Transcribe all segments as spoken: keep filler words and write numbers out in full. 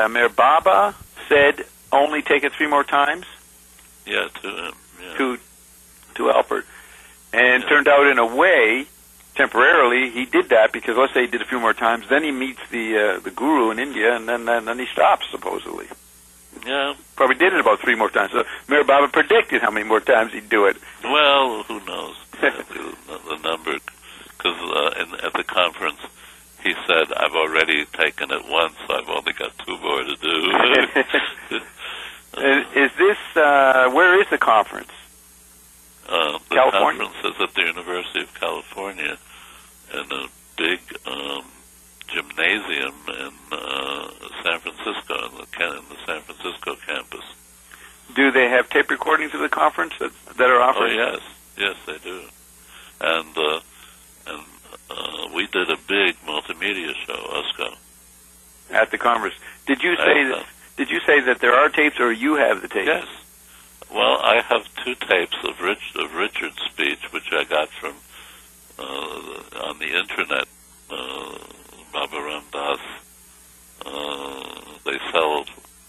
uh, Meher Baba said only take it three more times. Yeah, to him. Yeah. To to Alpert, and Yeah. turned out in a way, temporarily, he did that because let's say he did a few more times. Then he meets the uh, the guru in India, and then then, then he stops supposedly. Yeah. Probably did it about three more times. So Meher Baba predicted how many more times he'd do it. Well, who knows the, the, the number? Because uh, in, at the conference, he said, "I've already taken it once. So I've only got two more to do." is, is this uh, where is the conference? Uh, the California? conference is at the University of California in a big um, gymnasium in uh, San Francisco, in the, in the San Francisco campus. Do they have tape recordings of the conference that, that are offered? Oh, yes. Yes, they do. And uh, and uh, we did a big multimedia show, USCO. At the conference. Did you say that, did you say that there are tapes, or you have the tapes? Yes. Well, I have two tapes of Rich of Richard's speech, which I got from uh, on the internet. Uh, Baba Ram Das. Uh, they sell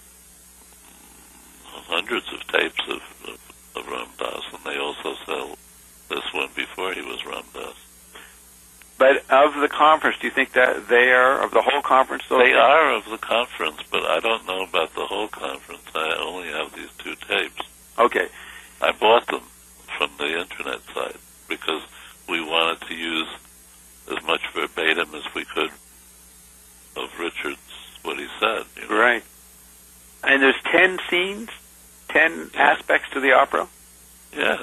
hundreds of tapes of, of, of Ram Das, and they also sell this one before he was Ram Das. But of the conference, do you think that they are, of the whole conference? They tapes? Are of the conference, but I don't know about the whole conference. I only have these two tapes. Okay. I bought them from the internet site because we wanted to use as much verbatim as we could of Richard's, what he said. You know? Right. And there's ten scenes, ten yeah. aspects to the opera? Yes.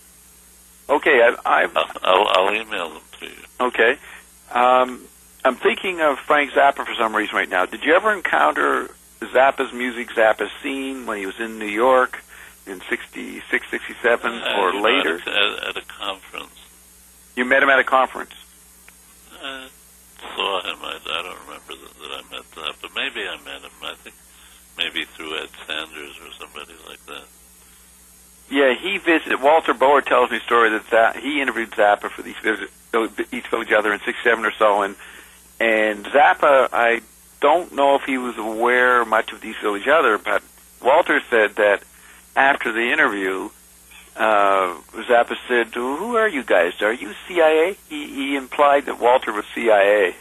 Okay, I've... I've I'll, I'll, I'll email them to you. Okay. Um, I'm thinking of Frank Zappa for some reason right now. Did you ever encounter Zappa's music, Zappa's scene, when he was in New York in sixty-six, sixty-seven, uh, or later? At a, at a conference. You met him at a conference? I saw him. I, I don't remember that, that I met that, but maybe I met him. I think maybe through Ed Sanders or somebody like that. Yeah, he visited. Walter Boer tells me a story that Zappa, he interviewed Zappa for the East Village, East Village Other in sixty-seven or so, and and Zappa, I don't know if he was aware much of the East Village Other, but Walter said that after the interview, uh, Zappa said, "Who are you guys? Are you C I A?" He, he implied that Walter was C I A.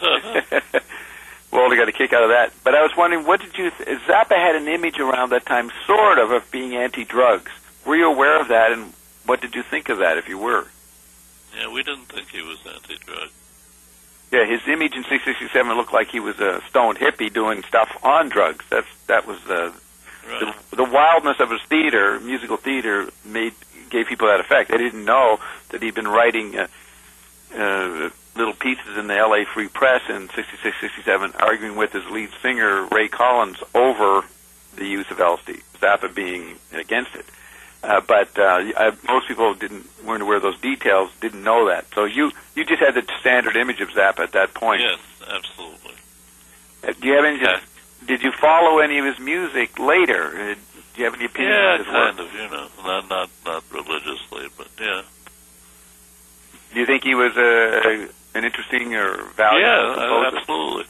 Walter got a kick out of that. But I was wondering, what did you... Th- Zappa had an image around that time, sort of, of being anti-drugs. Were you aware of that, and what did you think of that, if you were? Yeah, we didn't think he was anti-drug. Yeah, his image in six sixty-seven looked like he was a stoned hippie doing stuff on drugs. That's That was... Uh, right. the, the wildness of his theater, musical theater, made gave people that effect. They didn't know that he'd been writing uh, uh, little pieces in the L A Free Press in sixty-six, sixty-seven, arguing with his lead singer, Ray Collins, over the use of L S D, Zappa being against it. Uh, but uh, I, most people didn't weren't aware of those details, didn't know that. So you, you just had the standard image of Zappa at that point. Yes, absolutely. Uh, do you have any... Yeah. Did you follow any of his music later? Uh, do you have any opinion yeah, on his kind work? of, you know, not, not, not religiously, but yeah. Do you think he was a, an interesting or valuable yeah, composer? absolutely.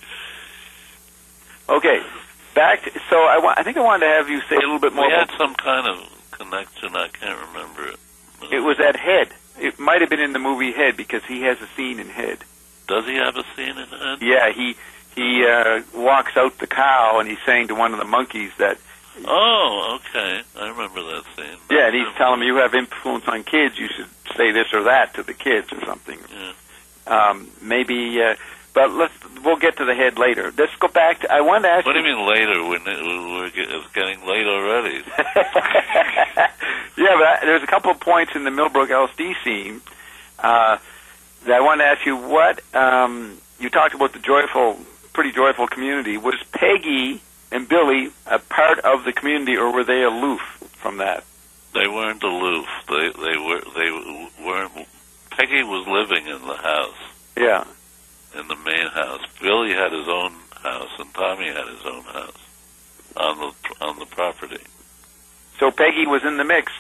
Okay, back to, so I, wa- I think I wanted to have you say a little bit more We had about... some kind of connection, I can't remember it. It was at Head. It might have been in the movie Head, because he has a scene in Head. Does he have a scene in it? Yeah, he he uh, walks out the cow, and he's saying to one of the monkeys that... Oh, okay. I remember that scene. Yeah, and he's telling me, you have influence on kids, you should say this or that to the kids or something. Yeah. Um, maybe... Uh, But let's, we'll get to the Head later. Let's go back to, I wanted to ask What you... do you mean later? When it, we're get, it's getting late already. Yeah, but I, there's a couple of points in the Millbrook L S D scene uh, that I wanted to ask you. What, um, you talked about the joyful, pretty joyful community. Was Peggy and Billy a part of the community, or were they aloof from that? They weren't aloof. They, they, were, they weren't... Peggy was living in the house. Yeah. In the main house. Billy had his own house, and Tommy had his own house on the on the property. So Peggy was in the mix?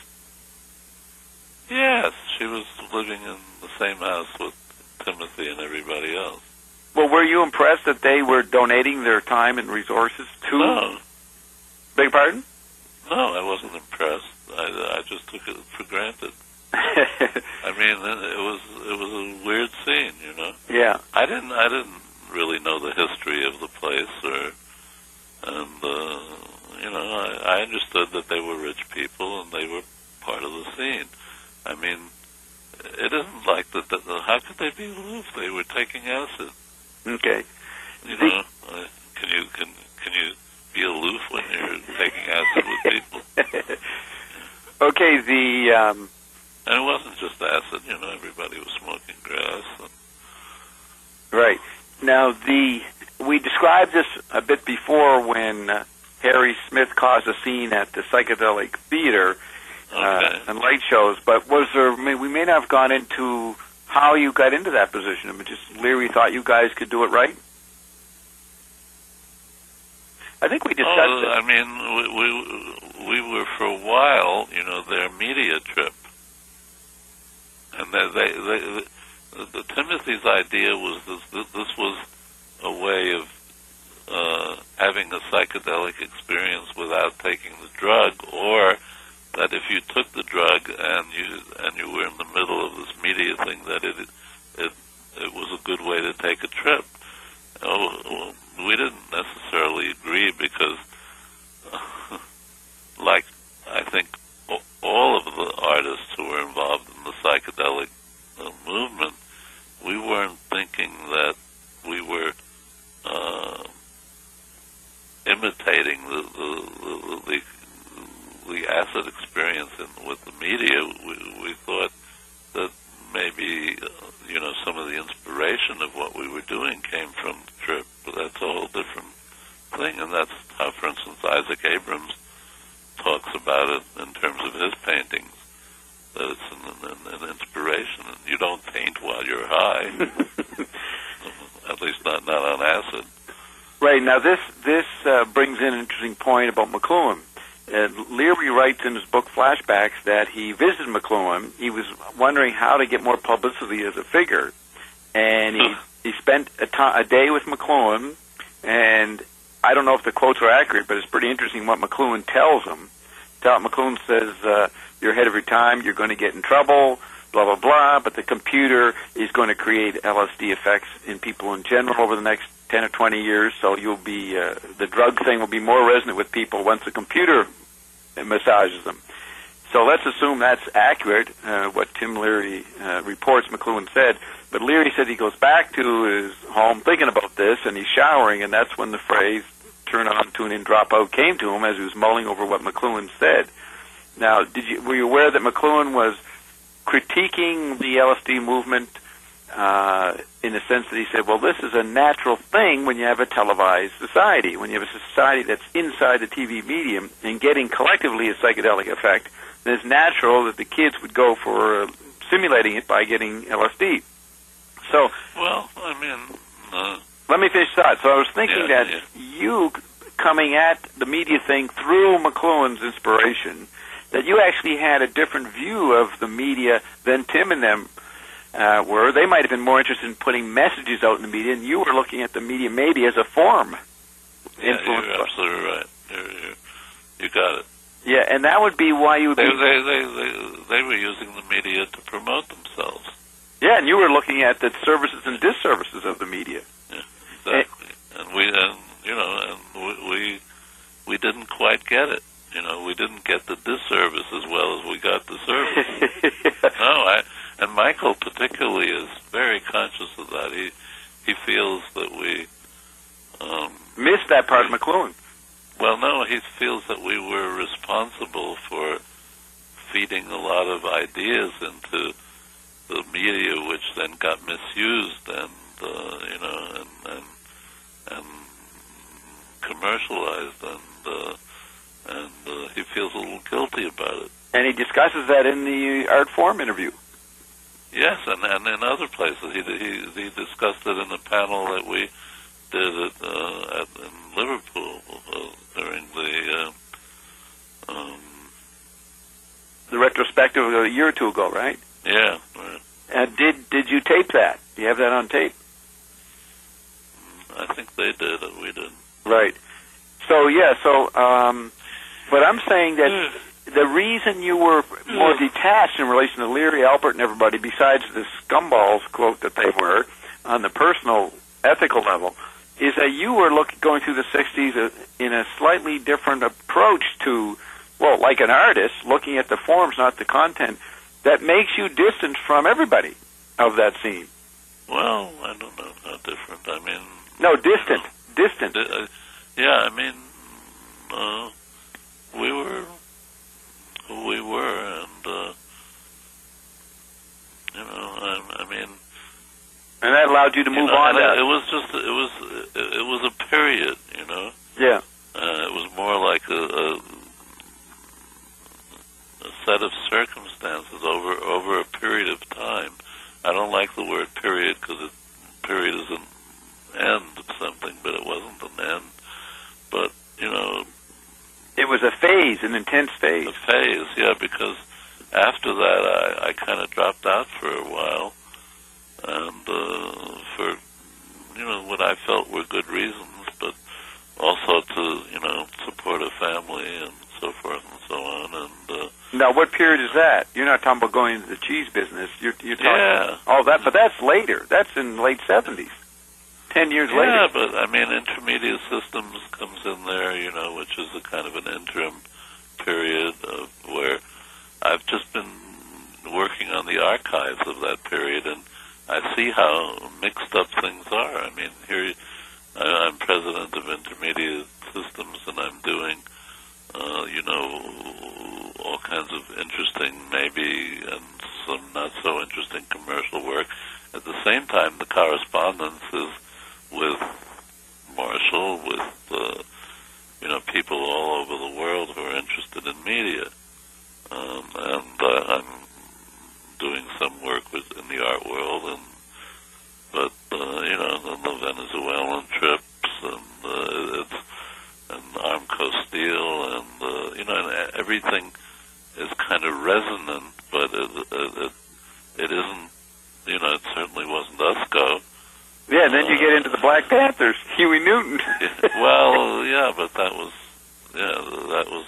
Yes, she was living in the same house with Timothy and everybody else. Well, were you impressed that they were donating their time and resources to... No. Beg your pardon? No, I wasn't impressed. I, I just took it for granted. I mean, it was it was a weird scene, you know. Yeah. I didn't I didn't really know the history of the place, or and uh, you know, I, I understood that they were rich people and they were part of the scene. I mean, it isn't like that. that how could they be aloof? They were taking acid. Okay. You know, uh, can you can can you be aloof when you're taking acid with people? Okay. The um, and it wasn't just acid. You know, everybody was smoking grass. And, right. Now, the we described this a bit before when uh, Harry Smith caused a scene at the Psychedelic Theater uh, okay. and light shows. But was there? We may not have gone into how you got into that position. I mean, just Leary thought you guys could do it right. I think we discussed oh, it. I mean, we, we we were for a while, you know, their media trip, and they, they, they the, the Timothy's idea was this. This was a way of uh, having a psychedelic experience without taking the drug, or that if you took the drug and you and you were in the middle of this media thing, that it it it was a good way to take a trip. Oh, we didn't necessarily agree because, uh, like, I think all of the artists who were involved in the psychedelic uh, movement, we weren't thinking that we were uh, imitating the the, the, the, the acid experience in, with the media. We, we thought that maybe, uh, you know, some of the inspiration of what we were doing came from the trip, but that's a whole different thing, and that's how, for instance, Isaac Abrams talks about it in terms of his paintings, that it's an, an, an inspiration. You don't paint while you're high, at least not, not on acid. Right. Now, this, this uh, brings in an interesting point about McLuhan. Uh, Leary writes in his book Flashbacks that he visited McLuhan. He was wondering how to get more publicity as a figure, and he he spent a, to- a day with McLuhan. And I don't know if the quotes are accurate, but it's pretty interesting what McLuhan tells him. Tell McLuhan says, uh, "You're ahead of your time. You're going to get in trouble. Blah blah blah. But the computer is going to create L S D effects in people in general over the next ten or twenty years. So you'll be uh, the drug thing will be more resonant with people once the computer massages them." So let's assume that's accurate, uh, what Tim Leary uh, reports McLuhan said. But Leary said he goes back to his home thinking about this, and he's showering, and that's when the phrase "turn on, tune in, drop out" came to him as he was mulling over what McLuhan said. Now, did you were you aware that McLuhan was critiquing the L S D movement uh, in the sense that he said, well, this is a natural thing when you have a televised society, when you have a society that's inside the T V medium and getting collectively a psychedelic effect, then it's natural that the kids would go for uh, simulating it by getting L S D. So, well, I mean, uh, let me finish that. So I was thinking yeah, that yeah. you coming at the media thing through McLuhan's inspiration, that you actually had a different view of the media than Tim and them uh, were. They might have been more interested in putting messages out in the media, and you were looking at the media maybe as a form. Yeah, you're absolutely right. You're, you're, you got it. Yeah, and that would be why you would They, be... they, they, they, they were using the media to promote themselves. Yeah, and you were looking at the services and disservices of the media. Yeah, exactly. And, and we, and you know, and we, we we didn't quite get it. You know, we didn't get the disservice as well as we got the service. No, I, and Michael particularly is very conscious of that. He he feels that we um, missed that part of McLuhan. Well, no, he feels that we were responsible for feeding a lot of ideas into the media, which then got misused and uh, you know and and, and commercialized, and uh, and uh, he feels a little guilty about it. And he discusses that in the Art Forum interview. Yes, and, and in other places. He, he he discussed it in the panel that we did at, uh, at in Liverpool uh, during the uh, um, the retrospective a year or two ago, right? Yeah. Right. And did did you tape that? Do you have that on tape? that we didn't. Right. So, yeah, so, um, but I'm saying that the reason you were more detached in relation to Leary, Albert, and everybody, besides the scumballs, quote, that they were, on the personal, ethical level, is that you were look, going through the sixties in a slightly different approach to, well, like an artist, looking at the forms, not the content, that makes you distant from everybody of that scene. Well, I don't know how different. I mean... No, distant. You know, distant. Di- uh, yeah, I mean, uh, we were who we were, and, uh, you know, I, I mean... And that allowed you to move you know, on. It, it was just, it was, it, it was a period, you know? Yeah. Uh, it was more like a, a, a set of circumstances over over a period of time. I don't like the word period because it, period is an end of something, but it wasn't an end. But, you know... It was a phase, an intense phase. A phase, yeah, because after that I, I kind of dropped out for a while, and uh, for, you know, what I felt were good reasons, but also to, you know, support a family and so forth and so on. And uh, now, what period is that? You're not talking about going into the cheese business. You're, you're talking yeah. Oh, that, but that's later. That's in late seventies. Ten years yeah, later. Yeah, but, I mean, Intermediate Systems comes in there, you know, which is a kind of an interim period of where I've just been working on the archives of that period, and I see how mixed up things are. I mean, here I'm president of Intermediate Systems, and I'm doing, uh, you know, all kinds of interesting, maybe, and some not so interesting commercial work. At the same time, the correspondence is with Marshall, with, uh, you know, people all over the world who are interested in media. Um, and uh, I'm doing some work with in the art world, and but uh, you know, the, the Venezuelan trips, and uh, it's and Armco Steel, and uh, you know, and everything is kind of resonant, but it, it, it, it isn't. You know, it certainly wasn't Usco. Yeah, and then you get into the Black Panthers, Huey Newton. Well, yeah, but that was, yeah, that was,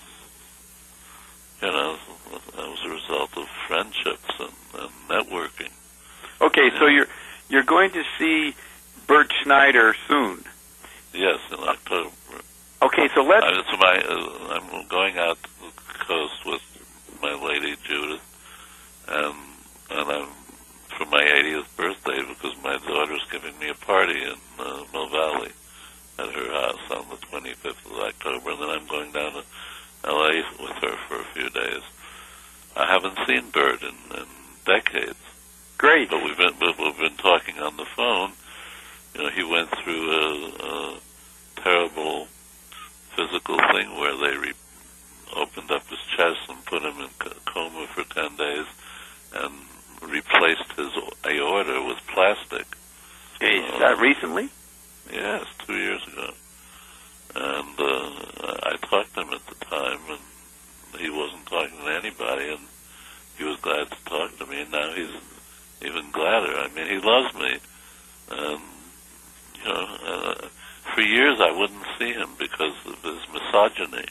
you know, that was a result of friendships and, and networking. Okay, yeah. So you're you're going to see Bert Schneider soon. Yes, in October. Okay, so let's. I, it's my, uh, I'm going out to the coast with my lady Judith, and and I'm. For my eightieth birthday, because my daughter's giving me a party in uh, Mill Valley at her house on the twenty-fifth of October, and then I'm going down to L A with her for a few days. I haven't seen Bert in, in decades. Great. But we've been we've been talking on the phone. You know, he went through a, a terrible physical thing where they re- opened up his chest and put him in coma for ten days, and replaced his aorta with plastic. Hey, is that uh, recently? Yes, two years ago. And uh, I talked to him at the time, and he wasn't talking to anybody, and he was glad to talk to me, and now he's even gladder. I mean, he loves me. And, you know, uh, for years I wouldn't see him because of his misogyny.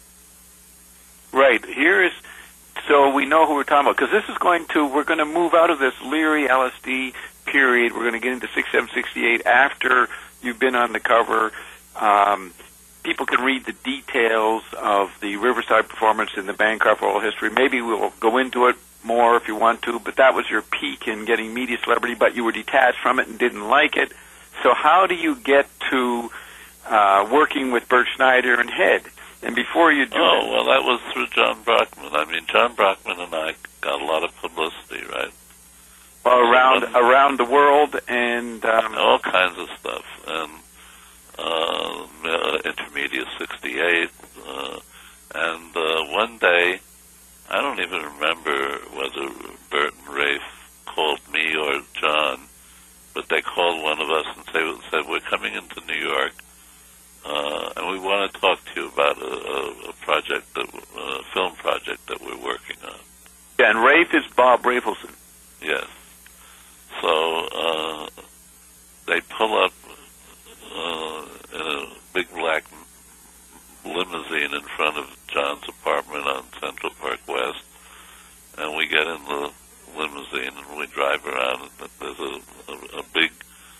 Right. Here is... So we know who we're talking about, because this is going to, we're going to move out of this Leary L S D period. We're going to get into sixty-seven, sixty-eight after you've been on the cover. Um, people can read the details of the Riverside performance in the Bancroft Oral History. Maybe we'll go into it more if you want to, but that was your peak in getting media celebrity, but you were detached from it and didn't like it. So how do you get to uh, working with Bert Schneider and Head? And before you do Oh, that, well, that was through John Brockman. I mean, John Brockman and I got a lot of publicity, right? well, around um, around the world and um, all kinds of stuff. And uh, uh, Intermediate sixty-eight. Uh, and uh, one day, I don't even remember whether Bert and Rafe called me or John, but they called one of us and say, said, we're coming into New York. Uh, and we want to talk to you about a, a, a project, that, a film project that we're working on. Yeah, and Rafe is Bob Rafelson. Yes. So uh, they pull up uh, limousine in front of John's apartment on Central Park West, and we get in the limousine and we drive around, and there's a, a, a big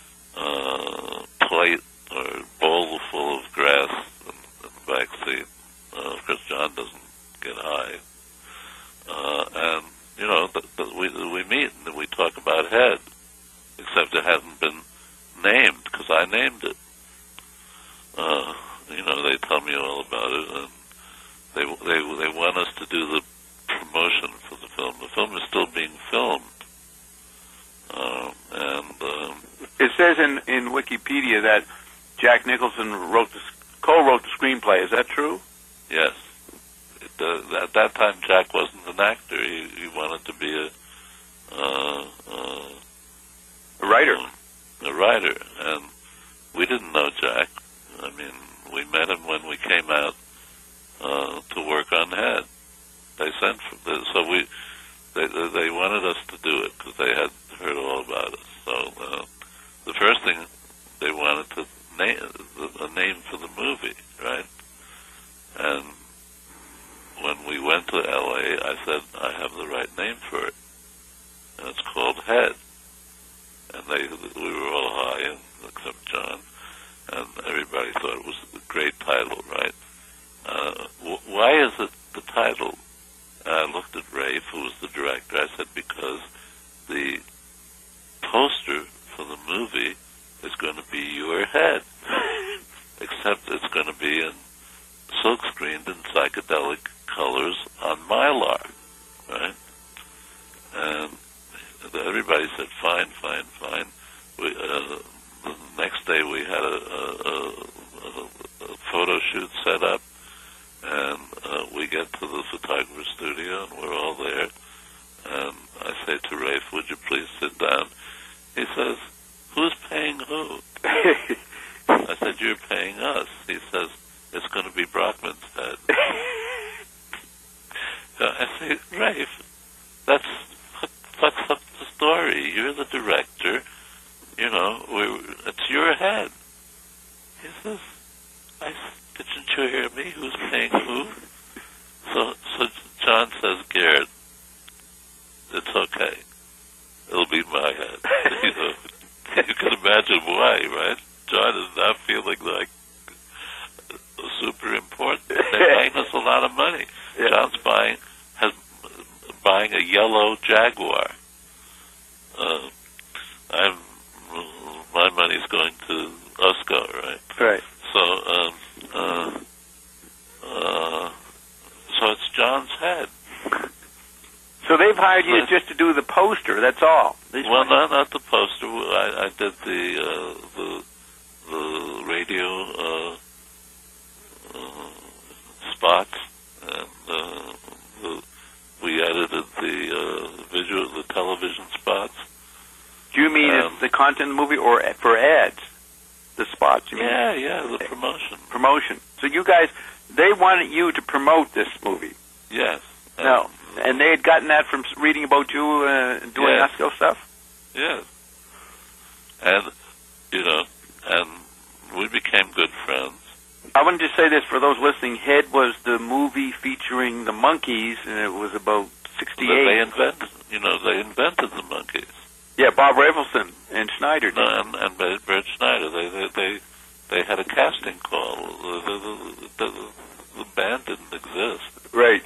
uh, plate or bowl full of grass in, in the back seat. Uh, of course, John doesn't get high. Uh, and, you know, the, the, we, we meet and we talk about Head, except it hasn't been named, because I named it. Uh, you know, they tell me all about it, and they, they, they want us to do the promotion for the film. The film is still being filmed. Um, and um, it says in, in Wikipedia that Jack Nicholson wrote the, co-wrote the screenplay. Is that true? Yes. It, uh, at that time, Jack wasn't an actor. He, he wanted to be a uh, uh, a writer. Um, a writer, and we didn't know Jack. I mean, we met him when we came out uh, to work on Head. They sent for the, so we they they wanted us to do it because they had heard all about us. So uh, the first thing they wanted to name a name for the movie, right? And when we went to L A, I said I have the right name for it, and it's called Head. And they we were all high, and, except John, and everybody thought it was a great title, right? Uh, w- why is it the title? I looked at Rafe, who was the director. I said, because the poster for the movie is going to be your head, except it's going to be in silk-screened in psychedelic colors on Mylar, right? And everybody said, fine, fine, fine. We, uh, the next day we had a, a, a, a photo shoot set up, and uh, we get to the photographer's studio, and we're all there. And I say to Rafe, would you please sit down? He says, who's paying who? I said, you're paying us. He says, it's going to be Brockman's Head. So I say, Rafe, that's what fucks up the story. You're the director. You know, we're, it's your head. He says, I didn't you hear me? Who's paying who? So, so John says, Garrett, it's okay. It'll be my head. You know, you can imagine why, right? John is not feeling like super important. They're paying us a lot of money. Yeah. John's buying has buying a yellow Jaguar. Uh, I'm my money's going to Usco, right? Right. So, um, uh, uh, so it's John's head. So they've hired you just to do the poster. That's all. These well, not not the poster. I, I did the uh, the the radio uh, uh, spots, and uh, the, we edited the uh, visual, the television spots. Do you mean um, the content of the movie, or for ads? The spots, you mean? Yeah, yeah, the promotion. Promotion. So you guys, they wanted you to promote this movie. Yes. No. And they had gotten that from reading about you uh, doing yes. Usco stuff? Yes. And, you know, and we became good friends. I wanted to say this for those listening. Head was the movie featuring the Monkees, and it was about sixty-eight. They invented, you know, they invented the Monkees. Yeah, Bob Rafelson and Schneider. No, and, and Bert Schneider. They, they they they had a casting call. The, the, the, the, the band didn't exist. Right.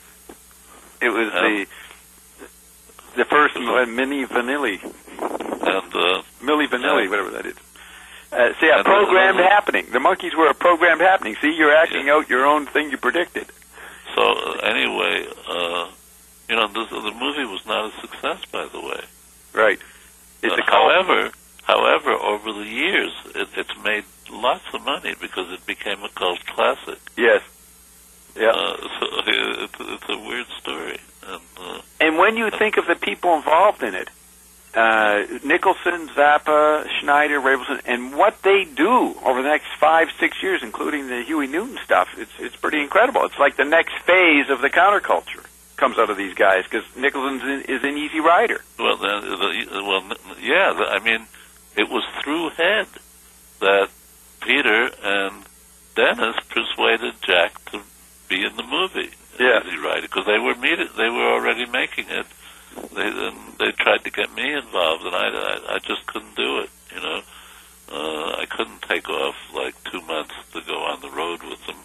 It was and, the the first uh, Mini Vanilli. And uh, Milli Vanilli, yeah. whatever that is. Uh, see, a programmed uh, happening. The Monkees were a programmed happening. See, you're acting yeah. out your own thing you predicted. So uh, anyway, uh, you know, this, the movie was not a success, by the way. Right. It's uh, a however, however, over the years, it, it's made lots of money because it became a cult classic. Yes. Yeah. Uh, so it, it's a weird story. And, uh, and when you think of the people involved in it, uh, Nicholson, Zappa, Schneider, Rafelson, and what they do over the next five, six years, including the Huey Newton stuff, it's it's pretty incredible. It's like the next phase of the counterculture comes out of these guys, because Nicholson is an Easy Rider. Well, the, the, well, yeah. The, I mean, it was through Head that Peter and Dennis persuaded Jack to be in the movie. Yeah. Easy Rider, because they were meet they were already making it. They and they tried to get me involved, and I, I I just couldn't do it. You know, uh, I couldn't take off like two months to go on the road with them.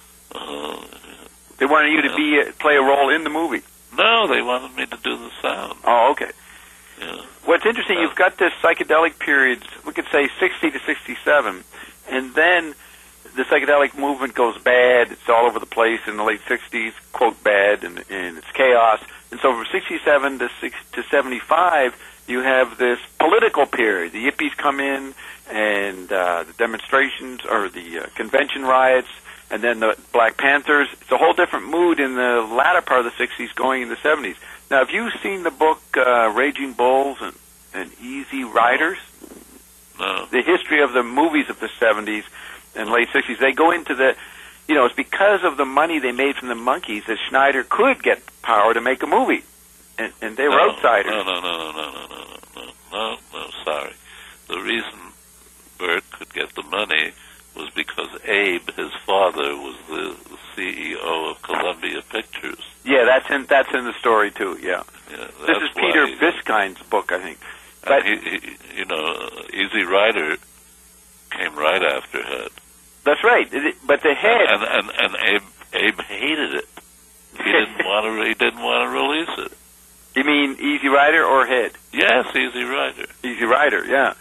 Uh, They wanted you to be uh, play a role in the movie. no, they wanted me to do the sound. Oh, okay. Yeah. What's interesting, Uh, you've got this psychedelic period, we could say sixty to sixty-seven, and then the psychedelic movement goes bad. It's all over the place in the late sixties, quote, bad, and, and it's chaos. And so from sixty-seven to six, to seventy-five, you have this political period. The hippies come in, and uh, the demonstrations, or the uh, convention riots, and then the Black Panthers. It's a whole different mood in the latter part of the sixties going into the seventies. Now, have you seen the book uh, Raging Bulls and, and Easy Riders? No. The history of the movies of the seventies and late sixties. They go into the, you know, it's because of the money they made from the Monkees that Schneider could get power to make a movie. And, and they were no, outsiders. No, no, no, no, no, no, no, no, no, no, sorry. The reason Bert could get the money was because Abe, his father, was the, the C E O of Columbia Pictures. Yeah, that's in that's in the story too. Yeah, Yeah, this that's is Peter why he- Biskind's book, I think. And But he, he, you know, uh, Easy Rider came right after Head. that's right. It- But the head, And and and Abe Abe hated it. He didn't want to. He didn't want to release it. you mean Easy Rider or Head? Yes, Easy Rider. Easy Rider, yeah.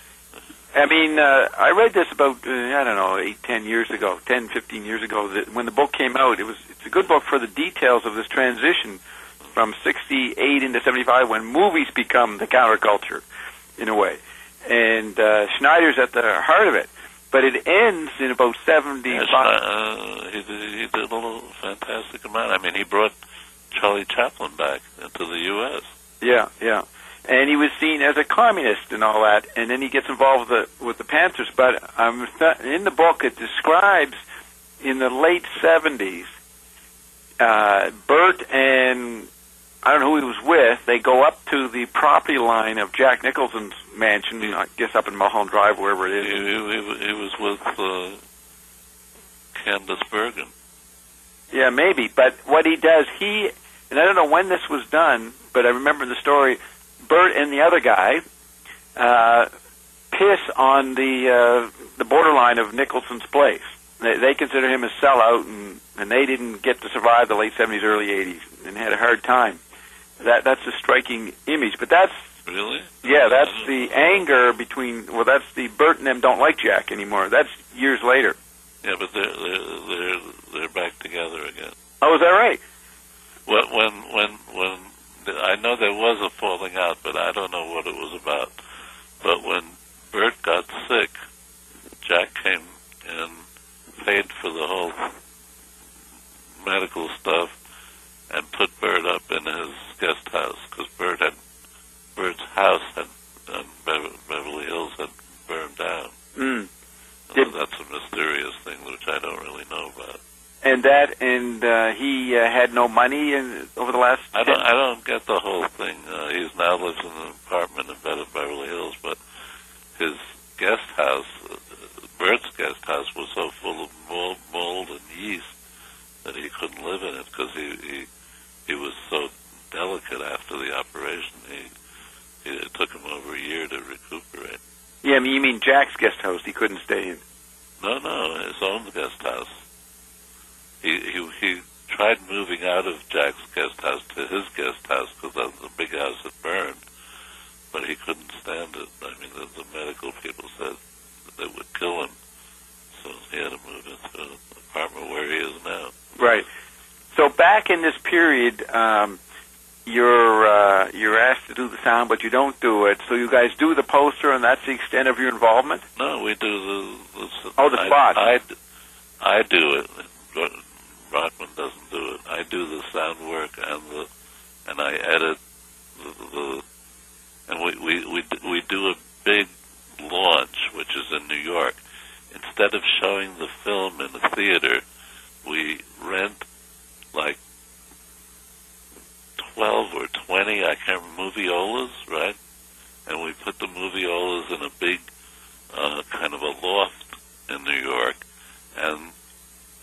I mean, uh, I read this about, uh, I don't know, eight, ten years ago, ten, fifteen years ago, that when the book came out. It was, it's a good book for the details of this transition from sixty-eight into seventy-five when movies become the counterculture, in a way. And uh, Schneider's at the heart of it. But it ends in about seventy-five. Yes, uh, he, did, he did a little fantastic amount. I mean, he brought Charlie Chaplin back into the U S Yeah, yeah. And he was seen as a communist and all that, and then he gets involved with the, with the Panthers. But um, th- in the book, it describes in the late seventies, uh, Bert and I don't know who he was with, they go up to the property line of Jack Nicholson's mansion, I guess up in Mulholland Drive, wherever it He, is. he, he was with uh, Candace Bergen. Yeah, maybe. But what he does, he, and I don't know when this was done, but I remember the story, Bert and the other guy uh, piss on the uh, the borderline of Nicholson's place. They, they consider him a sellout, and, and they didn't get to survive the late seventies, early eighties, and had a hard time. That That's a striking image. But that's, Really? yeah, that's the anger between, well, that's the Bert and them don't like Jack anymore. That's years later. Yeah, but they're they're they're, they're back together again. Oh, is that right? When when when when I know there was a falling out, but I don't know what it was about. But when Bert got sick, Jack came and paid for the whole medical stuff and put Bert up in his guest house because Bert had Bert's house had um, Bev- Beverly Hills had burned down. Mm. So Did- that's a mysterious thing which I don't really know about. And that, and uh, he uh, had no money in, over the last. I don't. I don't get the whole thing. Uh, he's now lives in an apartment in Bev- Beverly Hills, but his guest house, uh, Bert's guest house, was so full of mold, mold and yeast that he couldn't live in it because he, he he was so delicate after the operation. He, he it took him over a year to recuperate. Yeah, I mean, you mean Jack's guest house? He couldn't stay in. No, no, his own guest house. He he he tried moving out of Jack's guest house to his guest house because the big house had burned, but he couldn't stand it. I mean, the, the medical people said that they would kill him, so he had to move into an apartment where he is now. Right. So back in this period, um, you're uh, you're asked to do the sound, but you don't do it. So you guys do the poster, and that's the extent of your involvement. No, we do the, the Oh, the I, spots. I, I do it. Rotman doesn't do it. I do the sound work and the and I edit the, the and we we we we do a big launch, which is in New York. Instead of showing the film in the theater, we rent like twelve or twenty, I can't remember, movieolas, right? And we put the movieolas in a big uh, kind of a loft in New York, and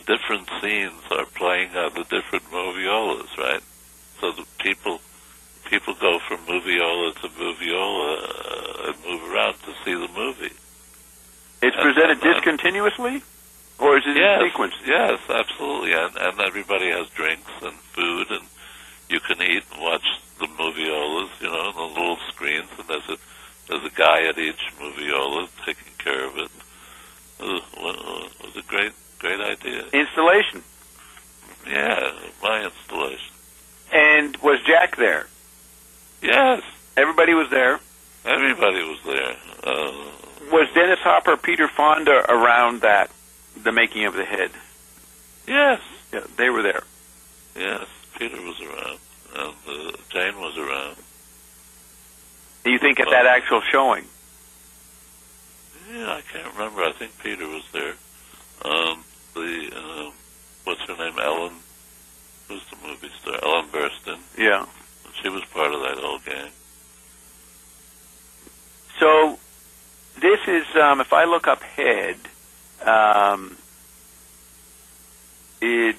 different scenes are playing on the different moviolas, right? So the people people go from moviola to moviola uh, and move around to see the movie. It's and, presented and, discontinuously, or is it yes, in sequence? Yes, absolutely. And, and everybody has drinks and food, and you can eat and watch the moviolas, you know, on the little screens, and there's a there's a guy at each moviola taking care of it. It was, it was a great great idea. Installation. Yeah, my installation. And was Jack there? Yes. Everybody was there. Everybody was there. Uh, was Dennis Hopper, Peter Fonda around that, the making of the head? Yes. Yeah, they were there. Yes, Peter was around, and uh, Jane was around. Do you think at that actual showing? Yeah, I can't remember. I think Peter was there. Um, the, uh, what's her name, Ellen? Who's the movie star? Ellen Burstyn. Yeah. She was part of that whole gang. So, this is, um, if I look up Head, um, it's,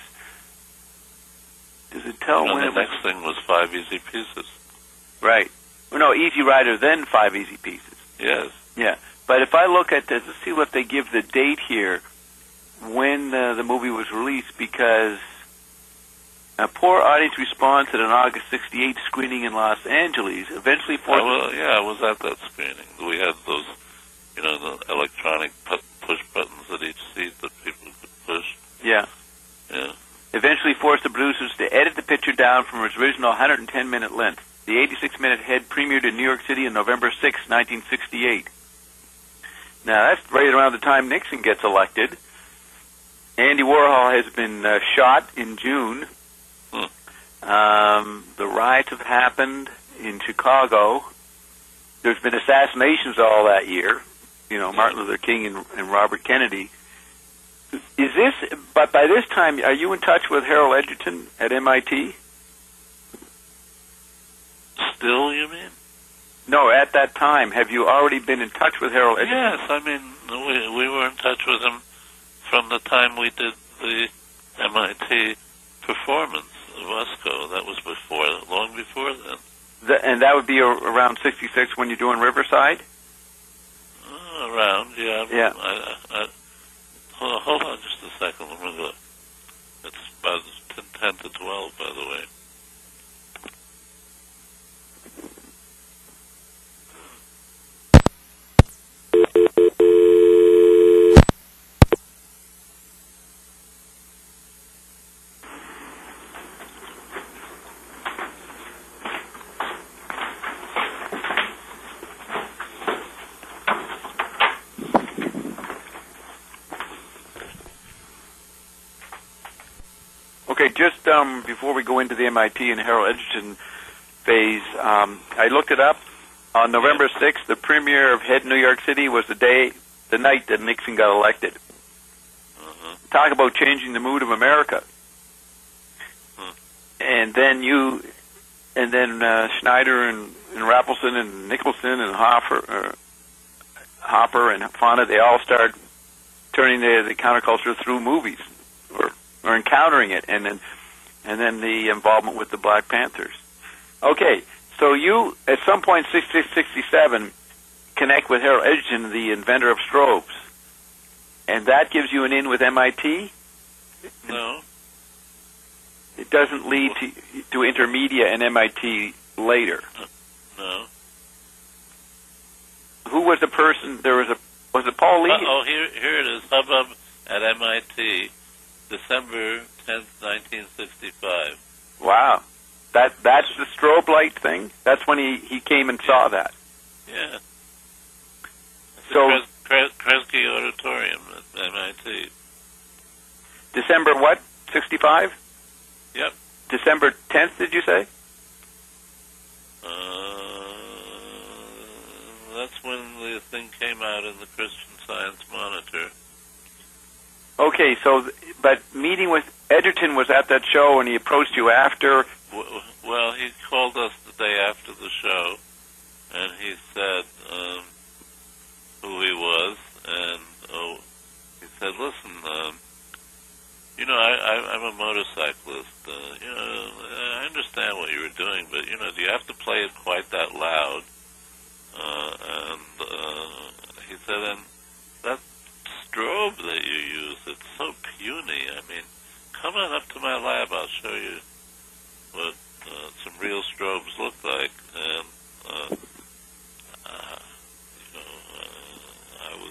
does it tell you know, when the it next was? thing was Five Easy Pieces. Right. Well, no, Easy Rider, then Five Easy Pieces. Yes. Yeah. But if I look at this, let's see what they give the date here when uh, the movie was released, because a poor audience response at an August sixty-eight screening in Los Angeles eventually forced... I was, yeah, I was at that screening. We had those, you know, the electronic pu- push buttons at each seat that people could push. Yeah. Yeah. Eventually forced the producers to edit the picture down from its original one hundred ten minute length. The eighty-six minute Head premiered in New York City on November sixth, nineteen sixty-eight. Now, that's right around the time Nixon gets elected. Andy Warhol has been uh, shot in June. Hmm. Um, the riots have happened in Chicago. There's been assassinations all that year. You know, Martin Luther King and, and Robert Kennedy. Is this, but by this time, are you in touch with Harold Edgerton at M I T? Still, you mean? No, at that time. Have you already been in touch with Harold Edgerton? Yes, I mean, we, we were in touch with him from the time we did the M I T performance of Usco. That was before, long before then. The, and that would be a, around sixty-six when you're doing Riverside? Uh, around, yeah. Yeah. I, I, I, hold, hold on just a second. Let me look. It's about ten to twelve, by the way. Okay, just um, before we go into the M I T and Harold Edgerton phase, um, I looked it up. On November sixth, the premiere of Head New York City was the day, the night that Nixon got elected. Uh-huh. Talk about changing the mood of America. Hmm. And then you, and then uh, Schneider and, and Rappelson and Nicholson and Hoffer, uh, Hopper and Fonda, they all start turning the, the counterculture through movies, or or encountering it, and then and then the involvement with the Black Panthers. Okay, so you at some point sixty-six, sixty-seven connect with Harold Edgerton, the inventor of strobes, and that gives you an in with M I T. No, it doesn't lead to to Intermedia and M I T later. No. Who was the person? There was a was it Paul Lee? Uh, oh, here here it is. Hubbub at M I T. December tenth, nineteen sixty-five. Wow. That that's the strobe light thing? That's when he, he came and yeah. saw that. Yeah. So Kres- Kresge Auditorium at M I T. December what? sixty-five? Yep. December tenth, did you say? Uh, that's when the thing came out in the Christian Science Monitor. Okay, so, but meeting with Edgerton was at that show, and he approached you after. Well, he called us the day after the show, and he said um, who he was, and oh, he said, "Listen, um, You know, I, I, I'm a motorcyclist. Uh, you know, I understand what you were doing, but, you know, do you have to play it quite that loud? Uh, and uh, he said, and that strobe that you use, it's so puny. I mean, come on up to my lab. I'll show you what uh, some real strobes look like. And, uh, uh, you know, uh, I was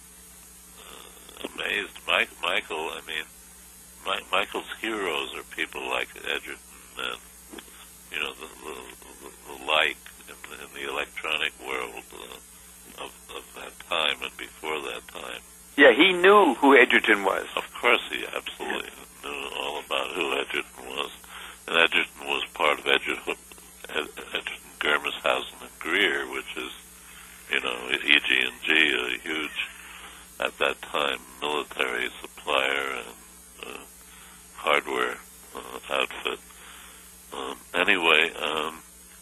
uh, amazed. Mike, Michael, I mean, My, Michael's heroes are people like Edgerton and, you know, the, the, the, the like in the, in the electronic world uh, of, of that time and before that time. Yeah, he knew who Edgerton was. Of course he absolutely knew all about who Edgerton was. And Edgerton was part of Edgerton, Edgerton, Germeshausen, and Greer, which is, you know, E G and G, a huge, at that time, military supplier and uh, hardware uh, outfit. Um, anyway, um,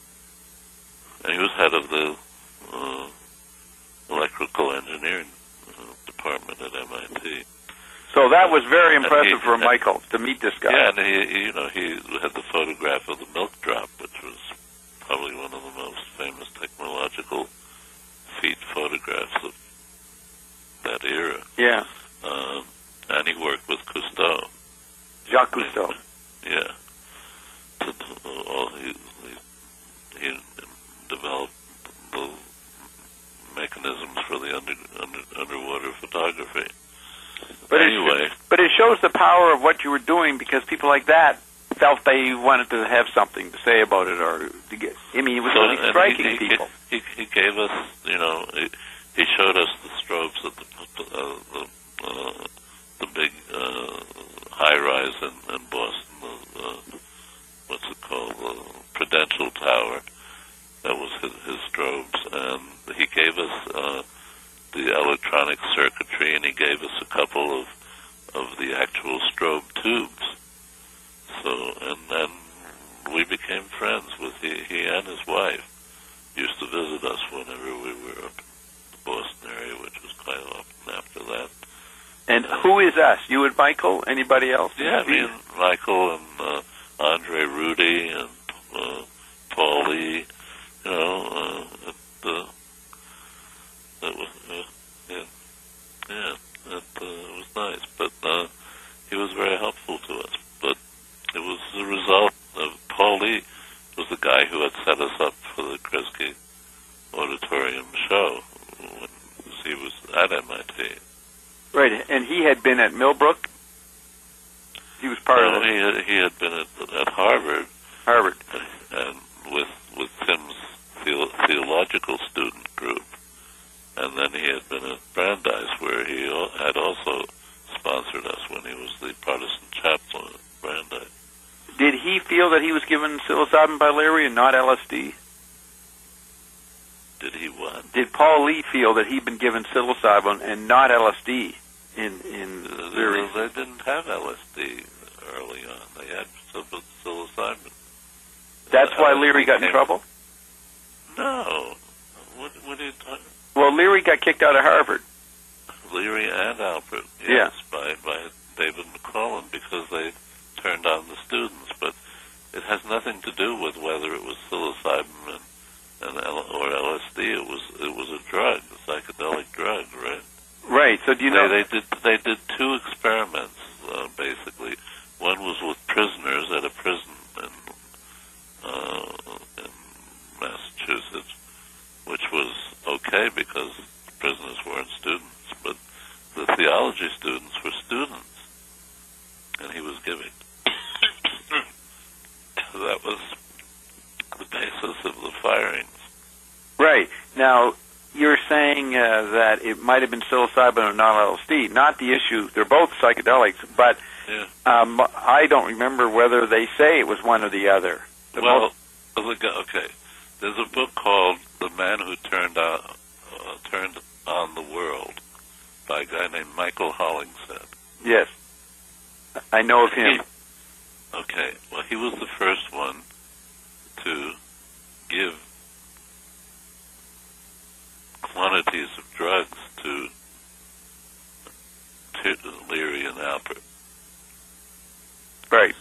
and he was head of the uh, electrical engineering uh, department at M I T. So that was very And impressive he- for and- Michael to meet this guy. Yeah, and he, he, you know, he had the photograph of the milk drop, which was probably one of the most famous technological feat photographs of that era. Yeah, Um, and he worked with Cousteau. Jacques Cousteau. Yeah. To, uh, he, he, he developed the mechanisms for the under, under, underwater photography. But anyway, it, but it shows the power of what you were doing, because people like that felt they wanted to have something to say about it, or to get. I mean, it was so, really and striking he, he, people. He, he gave us, you know, he, he showed us the strobes at the uh, the, uh, the big uh, high rise in, in Boston. The, uh, what's it called? The Prudential Tower. That was his, his strobes, and he gave us uh, the electronic circuitry, and he gave us a couple of of the actual strobe tubes. So, and then we became friends with he, he and his wife. Used to visit us whenever we were up in the Boston area, which was quite often after that. And who is us? You and Michael? Anybody else? Yeah, me and Michael and uh, Andre Rudy and uh, Paul Lee. You know, uh, it, uh, that was uh, yeah, yeah. It, uh, it was nice, but uh, he was very helpful to us. But it was the result of Paul Lee was the guy who had set us up for the Kresge Auditorium show when he was at M I T. Right, and he had been at Millbrook. He was part No, of it. he had, he had been at, at Harvard, Harvard. and with with Tim's theo- theological student group, and then he had been at Brandeis, where he al- had also sponsored us when he was the Protestant chaplain at Brandeis. Did he feel that he was given psilocybin by Leary and not L S D? Did he what? Did Paul Lee feel that he'd been given psilocybin and not L S D in in Uh, Leary? They didn't have L S D early on. They had psil- psilocybin. That's Uh, why Leary got in came- trouble? No. What, what are you talking? Well, Leary got kicked out of Harvard. Leary and Albert, yes, Yeah. by by David McClellan, because they turned on the students. But it has nothing to do with whether it was psilocybin and, and L- or L S D. It was it was a drug, a psychedelic drug, right? Right. So do you know? They, they did they did two experiments uh, basically. One was with prisoners at a prison in, uh, in Massachusetts, which was okay because prisoners weren't students, but the theology students were students, and he was giving. That was the basis of the firings. Right. Now, you're saying uh, that it might have been psilocybin or not L S D. Not the issue. They're both psychedelics, but Yeah. um, I don't remember whether they say it was one or the other. The Well, most- the guy- okay. There's a book called "The Man Who Turned on uh, Turned on the World" by a guy named Michael Hollingshead. yes, I know of him. Okay. Well, he was the first one to give quantities of drugs to, to Leary and Albert. Right.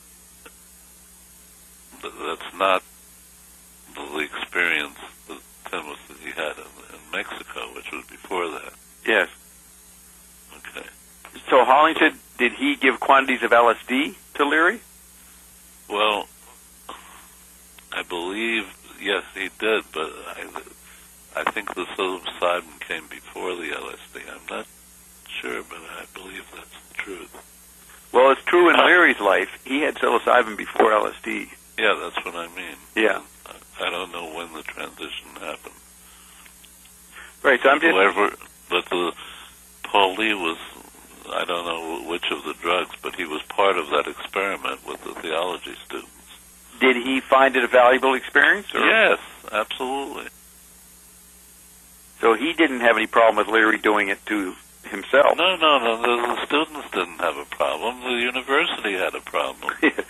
That's not the experience that Timothy had in, in Mexico, which was before that. Yes. Okay. So Hollington, did he give quantities of L S D to Leary? Well, I believe, yes, he did, but I, I think the psilocybin came before the L S D. I'm not sure, but I believe that's the truth. Well, it's true in Leary's life. He had psilocybin before L S D. Yeah, that's what I mean. Yeah. I, I don't know when the transition happened. Right, so I'm just... However, but the, Paul Lee was, I don't know which of the drugs, but he was part of that experiment with the theology students. Did he find it a valuable experience? Or? Yes, absolutely. So he didn't have any problem with Leary doing it to himself? No, no, no. The, the students didn't have a problem. The university had a problem.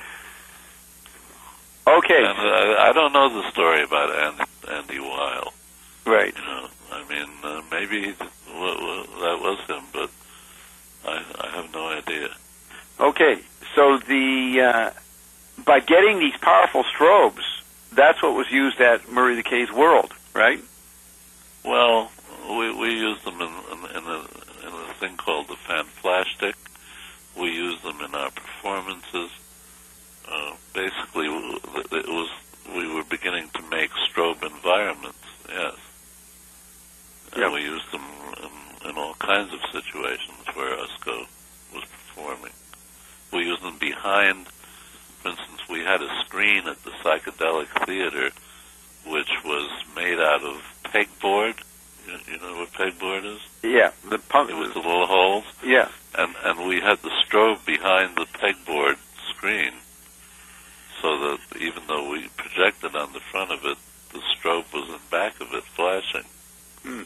Okay. And uh, I don't know the story about Andy, Andy Weil. Right. You know, I mean, uh, maybe th- w- w- that was him, but I, I have no idea. Okay, so the uh, by getting these powerful strobes, that's what was used at Murray the K's World, right? Well, we we use them in in, in, a, in a thing called the Fan Flash Stick. We use them in our performances. Uh, basically, it was we were beginning to make strobe environments. Yes, and yep. we used them in, in all kinds of situations where USCO was performing. We used them behind. For instance, we had a screen at the Psychedelic Theater, which was made out of pegboard. You, you know what pegboard is? Yeah, the punk. It was the little holes. Yeah, and and we had the strobe behind the pegboard screen, so that even though we projected on the front of it, the strobe was in back of it flashing. Hmm.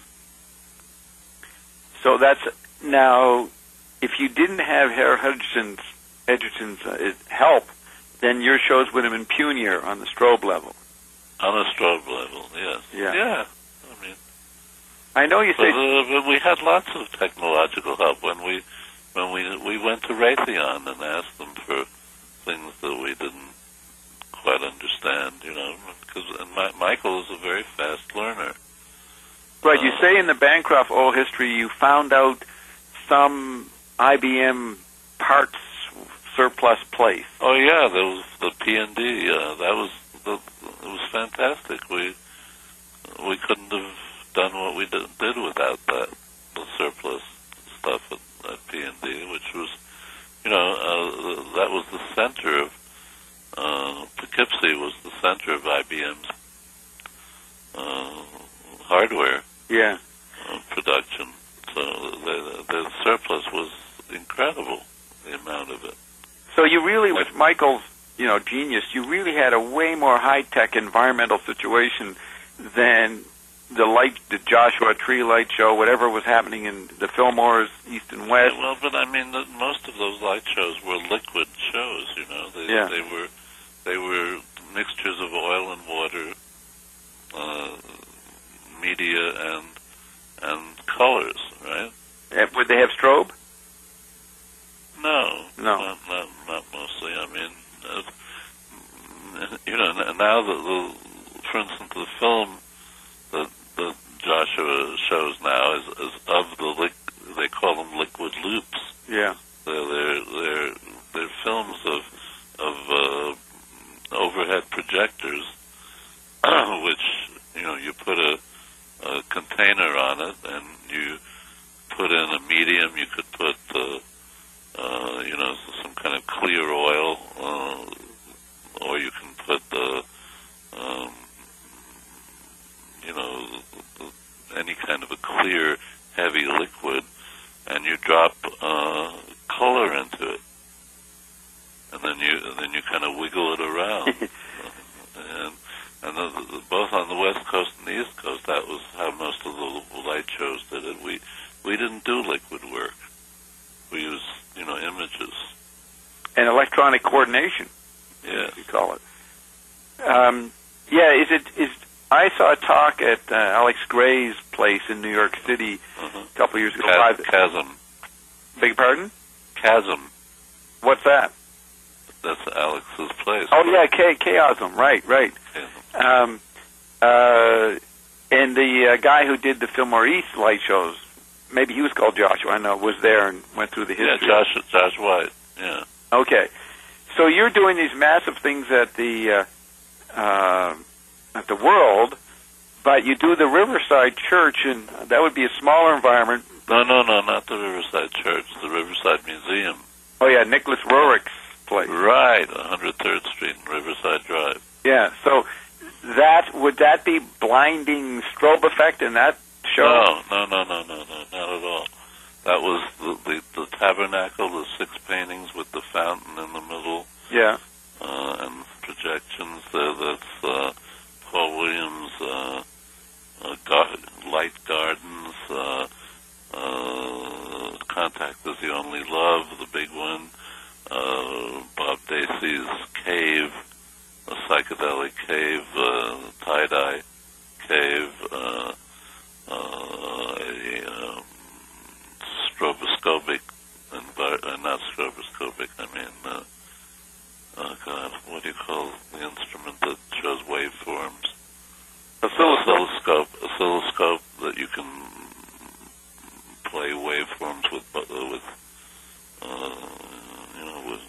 So that's now. If you didn't have Harold Edgerton's, Edgerton's uh, help, then your shows would have been punier on the strobe level. On a strobe level, yes. Yeah. Yeah. I mean, I know you but, say. uh, but we had lots of technological help when we when we we went to Raytheon and asked them for things that we didn't quite understand. You know, because and my, Michael is a very fast learner. Right. You uh, say in the Bancroft Oral History you found out some I B M parts surplus place. Oh yeah, there was the P and D. Uh, that was the, it was fantastic. We we couldn't have done what we did, did without that the surplus stuff at, at P and D, which was, you know, uh, that was the center of uh, Poughkeepsie was the center of I B M's uh, hardware Yeah. uh, production. So the, the surplus was incredible, the amount of it. So you really, with Michael's, you know, genius, you really had a way more high-tech environmental situation than the light, the Joshua Tree Light Show, whatever was happening in the Fillmore's East and West. Yeah, well, but I mean, the, most of those light shows were liquid shows. You know, they yeah. they were they were mixtures of oil and water, uh, media and and colors, right? Uh, would they have strobe? No, no, not not, not mostly. I mean, uh, you know, now the, the for instance, the film that that Joshua shows now is, is of the liq- they call them liquid loops. Yeah, they're they're they're, they're films of of uh, overhead projectors, which you know you put a, a container on it and you put in a medium. You could put uh, uh, you know some kind of clear oil, uh, or you can put the um, you know any kind of a clear heavy liquid, and you drop uh, color into it, and then you and then you kind of wiggle it around. and and the, the, both on the West Coast and the East Coast, that was how most of the light shows did it. We we didn't do liquid work. We used you know images and electronic coordination. Yes, you call it. Um, yeah, is it is? I saw a talk at uh, Alex Gray's place in New York City uh-huh. a couple of years ago. Chas- Chasm. Beg your pardon? Chasm. What's that? that's Alex's place. Oh yeah, K- Chaosm, right, right. Chaosm. Um, uh, and the uh, guy who did the Fillmore East light shows, maybe he was called Joshua, I know, was there and went through the history. Yeah, Josh, Josh White, yeah. Okay. So you're doing these massive things at the uh, uh, at the World, but you do the Riverside Church, and that would be a smaller environment. No, no, no, not the Riverside Church, the Riverside Museum. Oh, yeah, Nicholas Rorick's place. Right, one hundred third Street and Riverside Drive. Yeah, so that would that be blinding strobe effect in that show? No, no, no, no, no, no, not at all. That was the, the, the tabernacle, the six paintings with the fountain in the middle. Yeah. Uh, and projections there. That's uh, Paul Williams' uh, uh, gar- Light Gardens. Uh, uh, Contact is the Only Love, the big one. Uh, Bob Dacey's Cave, a psychedelic cave, uh, tie-dye cave, uh, uh, a um, stroboscopic, envi- uh, not stroboscopic, I mean, uh, oh God, what do you call the instrument that shows waveforms? Oscilloscope. Oscilloscope that you can play waveforms with, uh, with uh, you know, with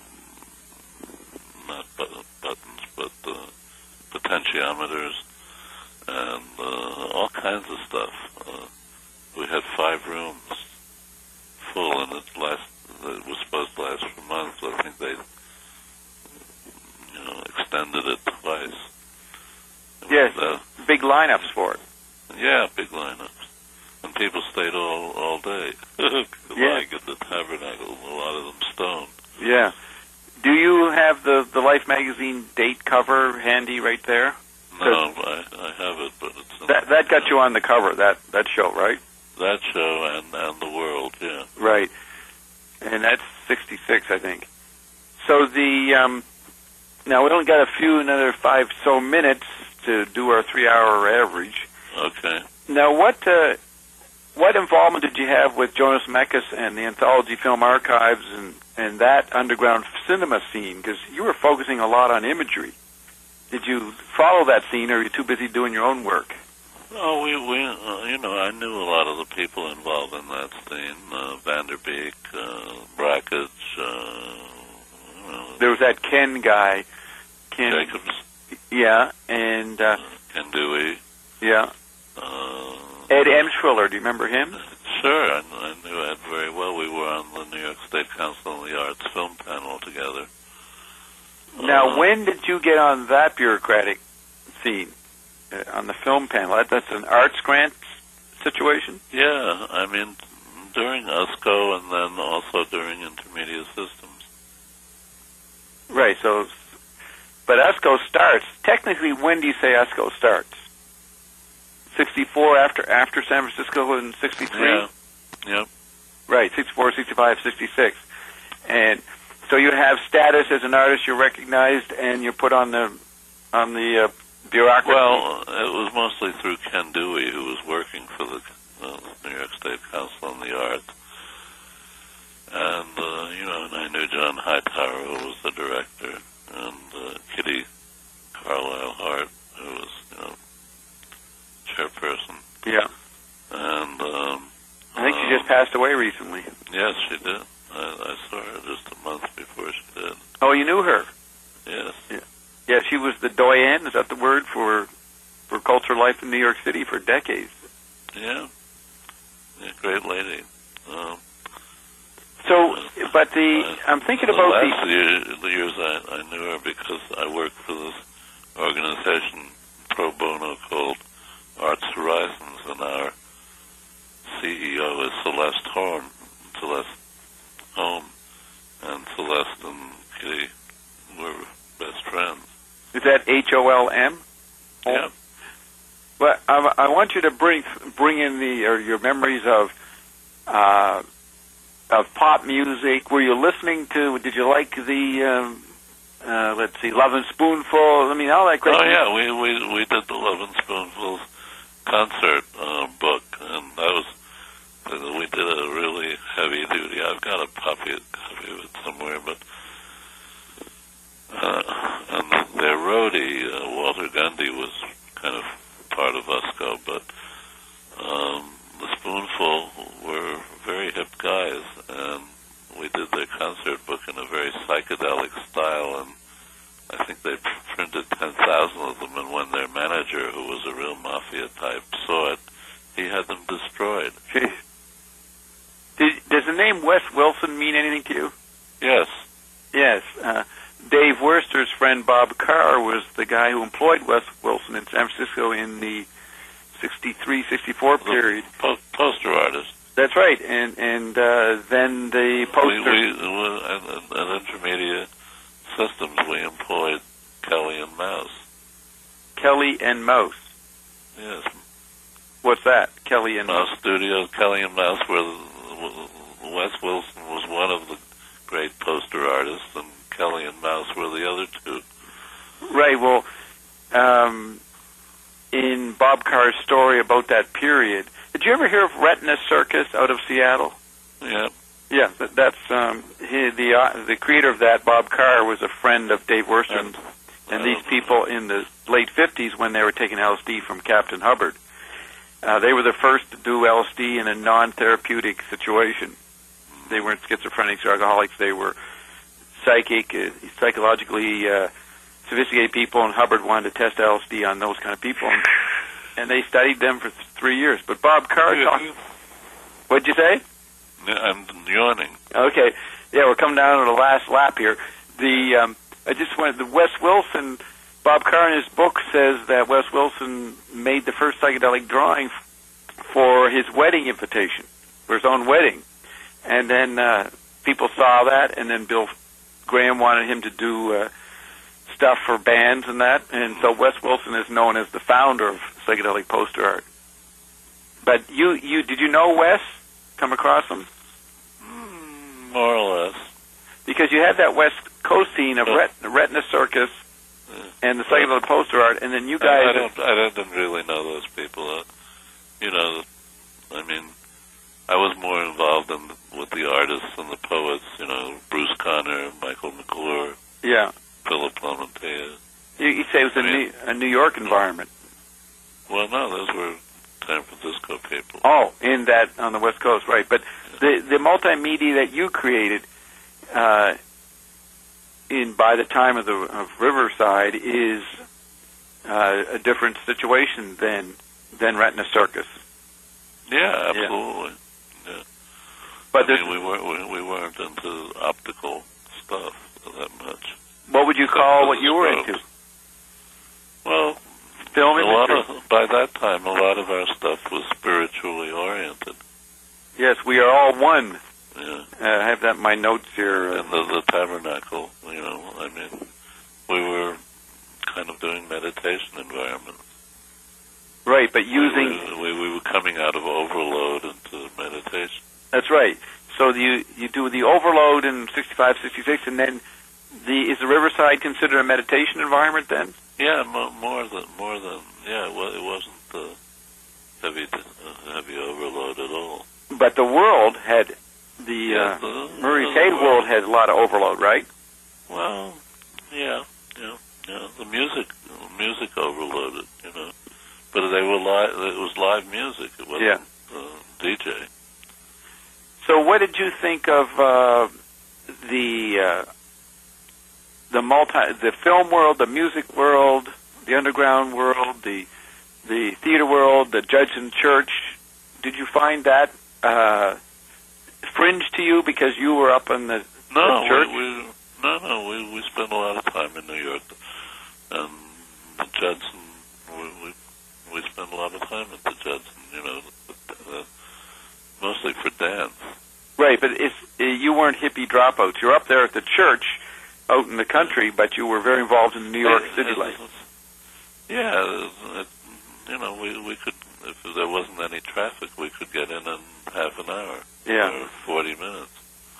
not but- buttons, but uh, potentiometers and uh, all kinds of stuff. Uh, we had five rooms full, and it last. It was supposed to last for months. I think they, you know, extended it twice. It Yes, was, uh, big lineups for it. yeah, big lineups, and people stayed all all day. Yeah. Like at the tabernacle, a lot of them stoned. Yeah. Do you have the the Life magazine date cover handy right there? No, I, I have it, but it's in That that got you on the cover, that that show, right? that show and and the World, yeah. Right. And that's sixty-six, I think. So the um, now we only got a few, another five so minutes to do our three-hour average. Okay. Now, what uh, what involvement did you have with Jonas Mekas and the Anthology Film Archives and and that underground cinema scene? Because you were focusing a lot on imagery. Did you follow that scene, or are you too busy doing your own work? Oh, we, we uh, you know, I knew a lot of the people involved in that scene. Uh, Vanderbeek, uh, Brackett, uh, you know, There was that Ken guy, Ken. Jacobs, Yeah, and uh, uh, Ken Dewey. yeah, Uh, Ed Emschwiller. Do you remember him? Sure, I, I knew Ed very well. We were on the New York State Council on the Arts film panel together. Now, Uh, when did you get on that bureaucratic scene? Uh, on the film panel? That, that's an arts grant situation? Yeah, I mean, during USCO and then also during Intermedia Systems. Right, so, but ESCO starts, technically, when do you say ESCO starts? sixty-four after after San Francisco in sixty-three? Yeah, yep. Right, sixty-four, sixty-five, sixty-six. And so you have status as an artist, you're recognized, and you're put on the on the uh, bureaucracy. Well, it was mostly through Ken Dewey, who was working for the uh, New York State Council on the Arts. And, uh, you know, and I knew John Hightower, who was the director, and uh, Kitty Carlisle Hart, who was, you know, chairperson. Yeah. And, um... I think um, she just passed away recently. Yes, she did. I, I saw her just a month before she did. Oh, you knew her? Yes. Yeah. Yeah, she was the doyenne, is that the word, for for cultural life in New York City for decades. Yeah. Yeah, great lady. Um, So, but the, uh, I'm thinking the about last the... year, the years I, I knew her because I worked for this organization pro bono called Arts Horizons, and our C E O is Celeste Horn, Celeste Home, and Celeste and Kitty were best friends. Is that H O L M? Yeah. Well, I, I want you to bring bring in the or your memories of uh, of pop music. Were you listening to? Did you like the? Um, uh, let's see, Love and Spoonful. I mean, all that great. Oh yeah, we we we did the Love and Spoonfuls concert uh, book, and that was we did a really heavy duty. I've got a copy copy of it somewhere, but concert book in a very psychedelic style, and I think they printed ten thousand of them, and when their manager, who was a real mafia type, saw it, he had them destroyed. Jeez. Did, does the name Wes Wilson mean anything to you? Yes. Yes. Uh, Dave Worster's friend Bob Carr was the guy who employed Wes Wilson in San Francisco in the sixty-three sixty-four period. Po- poster artist. That's right. And and uh, then the poster... We, we, at, at Intermedia Systems, we employed Kelly and Mouse. Kelly and Mouse. Yes. What's that? Kelly and Mouse Studios, Kelly and Mouse, where Wes Wilson was one of the great poster artists, and Kelly and Mouse were the other two. Right. Well, um, in Bob Carr's story about that period, did you ever hear of Retina Circus out of Seattle? Yeah. Yeah, that, that's um, he, the uh, the creator of that. Bob Carr was a friend of Dave Worster, and, and these people in the late fifties, when they were taking L S D from Captain Hubbard, uh, they were the first to do L S D in a non-therapeutic situation. They weren't schizophrenics or alcoholics. They were psychic, uh, psychologically uh, sophisticated people, and Hubbard wanted to test L S D on those kind of people, and, and they studied them for th- three years. But Bob Carr talked... What'd you say? I'm yawning. Okay. Yeah, we're coming down to the last lap here. The um, I just wanted... The Wes Wilson... Bob Carr in his book says that Wes Wilson made the first psychedelic drawing f- for his wedding invitation, for his own wedding. And then uh, people saw that, and then Bill Graham wanted him to do uh, stuff for bands and that, and so Wes Wilson is known as the founder of psychedelic poster art. But you, you did you know Wes? Come across him? Mm, more or less. Because you had that West Coast scene of Yeah. Ret- Retina Circus and the psychedelic poster art, and then you guys... I, I don't. I didn't really know those people. Uh, you know, I mean, I was more involved in with the artists and the poets. You know, Bruce Conner, Michael McClure, Yeah. Philip Lamantia. You, you say it was a, I mean, New, a New York environment. Well, no, those were San Francisco people. Oh, in that, on the West Coast, right. But the, the multimedia that you created uh, in by the time of the of Riverside is uh, a different situation than than Retina Circus. Yeah, absolutely. Yeah. yeah. But I mean, we weren't we, we weren't into optical stuff that much. What would you call what you were into? Well, film a lot industry. of, by that time, a lot of our stuff was spiritually oriented. Yes, we are all one. Yeah. Uh, I have that in my notes here. And the, the tabernacle, you know, I mean, we were kind of doing meditation environments. Right, but using... We, we, we were coming out of overload into meditation. That's right. So you you do the overload in sixty-five, sixty-six, and then the is the Riverside considered a meditation environment then? Yeah, mo- more than, more than, yeah, it, wa- it wasn't the heavy, uh, heavy overload at all. But the world had... The, yeah, uh, the Murray's Cave world has a lot of overload, right? Well, yeah, yeah, yeah. The music, music overloaded, you know. But they were live. It was live music. It wasn't yeah. uh, D J. So, what did you think of uh, the uh, the multi, the film world, the music world, the underground world, the the theater world, the Judson Church? Did you find that uh, fringe to you because you were up in the, no, the church? We, we, no, no, we we spent a lot of time in New York, and the Judson. We, we we spent a lot of time at the Judson, you know, uh, mostly for dance. Right, but it's, uh, you weren't hippie dropouts. You're up there at the church, out in the country, but you were very involved in the New York City life. Yeah, it, you know, we we could, if there wasn't any traffic, we could get in in half an hour. Yeah. Or forty minutes.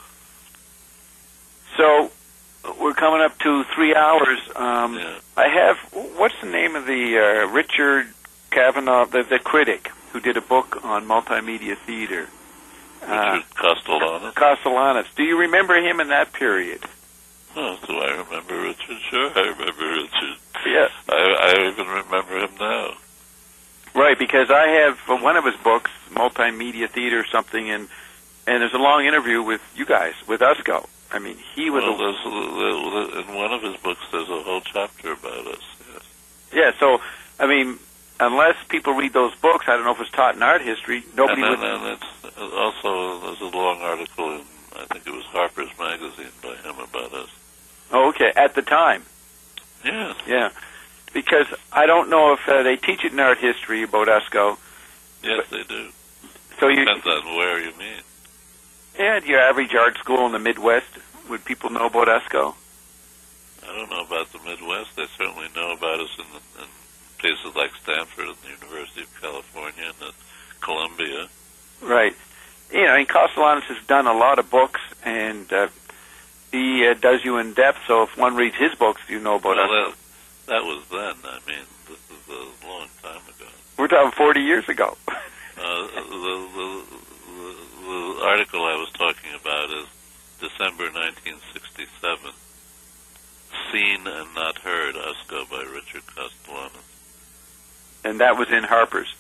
So, we're coming up to three hours. Um, yeah. I have, what's the name of the uh, Richard Kavanaugh, the, the critic, who did a book on multimedia theater? Richard Uh, Castellanos. Castellanos. Do you remember him in that period? Oh, do I remember Richard? Sure, I remember Richard. Yeah. I, I even remember him now. Right, because I have uh, one of his books, Multimedia Theater or something, and and there's a long interview with you guys, with Usco. I mean, he was. Well, a, there's, in one of his books, there's a whole chapter about us. Yes. Yeah. So, I mean, unless people read those books, I don't know if it's taught in art history. Nobody and would. then, and it's also there's a long article in, I think it was Harper's Magazine by him about us. Oh, okay. At the time. Yes. Yeah. Because I don't know if uh, they teach it in art history about ESCO. Yes, they do. So you depends on where you mean. Yeah, your average art school in the Midwest, would people know about ESCO? I don't know about the Midwest. They certainly know about us in, the, in places like Stanford and the University of California and the Columbia. Right. You know, and Castellanos has done a lot of books, and uh, he uh, does you in depth. So if one reads his books, you know about well, ESCO. That, that was then. I mean, this is a long time ago. We're talking forty years ago. uh, the, the, the, the article I was talking about is December nineteen sixty-seven. Seen and Not Heard, ESCO by Richard Castellanos. And that was in Harper's.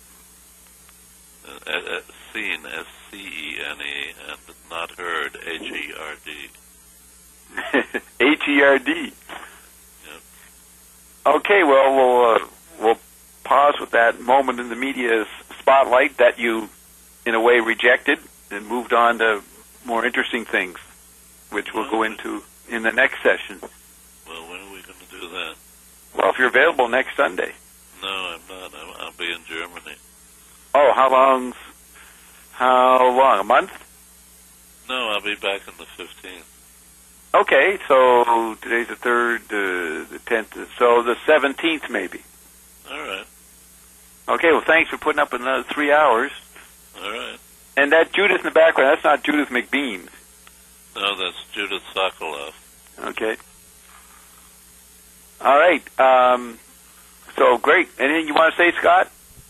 Uh, uh, seen, S C E N E, and Not Heard, H E R D. H E R D. Yep. Okay, well, we'll, uh, we'll pause with that moment in the media's spotlight that you, in a way, rejected and moved on to more interesting things, which we'll go into in the next session. Well, when are we going to do that? Well, if you're available next Sunday. No, I'm not. I'm, I'll be in Germany. Oh, how long? How long? A month? No, I'll be back on the fifteenth. Okay, so today's the third, uh, the tenth, so the seventeenth maybe. All right. Okay, well, thanks for putting up another three hours. All right. And that Judith in the background, that's not Judith McBean. No, that's Judith Sokoloff. Okay. All right. Um, so, great. Anything you want to say, Scott?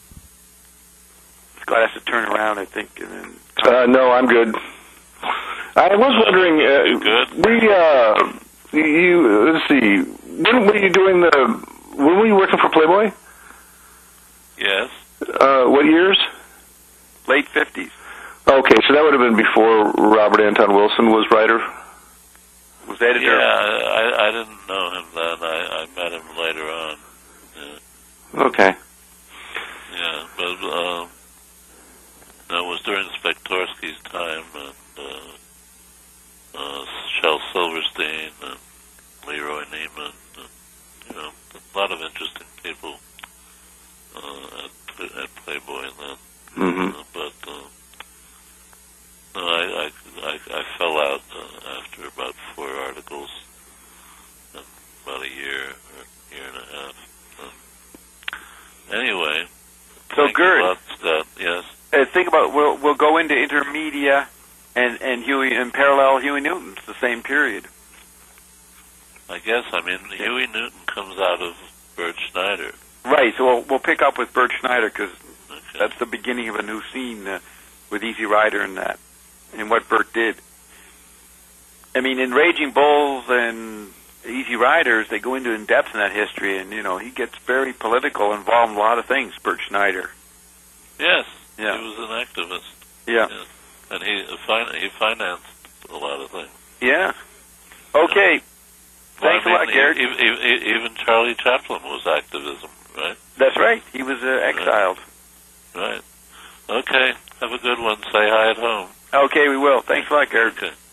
Scott has to turn around, I think, and then... Uh, no, I'm good. I was wondering, uh, good? we, uh, you, let's see, when were you doing the, when were you working for Playboy? Yes. Uh, what years? Late fifties. Okay, so that would have been before Robert Anton Wilson was writer? Was editor. Yeah, I, I didn't know him then. I, I met him later on. Yeah. Okay. Yeah, but uh, no, it was during Spektorsky's time, and uh, uh, Shel Silverstein and Leroy Neiman, and, you know, a lot of interesting people uh, at, at Playboy then. Mm-hmm. Uh, but uh, no, I, I, I, I fell out uh, after about four articles, and about a year or year and a half. Um, anyway, So, thank Gerd, you a lot, Scott. Yes. Uh, think about, we'll, we'll go into Intermedia and, and Huey, and parallel Huey Newton. It's the same period. I guess, I mean, Huey Newton comes out of Bert Schneider. Right, so we'll, we'll pick up with Bert Schneider, because Okay. that's the beginning of a new scene uh, with Easy Rider and that, and what Bert did. I mean, in Raging Bulls and Easy Riders, they go into in-depth in that history, and, you know, he gets very political, involved in a lot of things, Bert Schneider. Yes, Yeah. he was an activist. Yeah. Yes. And he, uh, fin- he financed a lot of things. Yeah. Okay. Well, Thanks I mean, a lot, Garrett. e- e- e- even Charlie Chaplin was activism, right? That's right. He was uh, exiled. Right. Okay. Have a good one. Say hi at home. Okay, we will. Thanks a lot, Garrett. Okay.